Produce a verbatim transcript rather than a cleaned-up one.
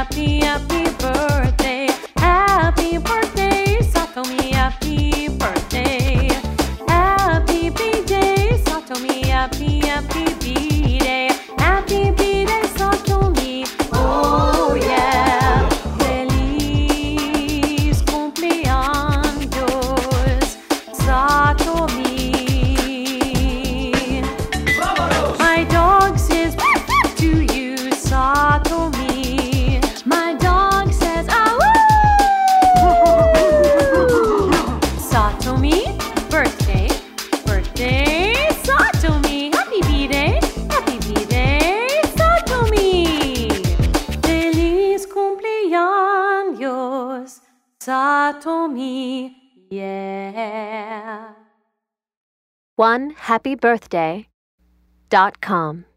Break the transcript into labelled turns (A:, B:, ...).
A: happy, happy birthday. Happy birthday, Satomi, happy birthday. Happy B-Day, Satomi, happy, happy B-Day. Happy B-Day, Satomi, oh yeah. Feliz cumpleaños, Satomi. My dog says to you, Satomi. My dog says, ah Satomi, birthday, birthday, Satomi. Happy B-Day, happy B-Day, Satomi. Feliz cumpleaños, Satomi, yeah.
B: one happy birthday dot com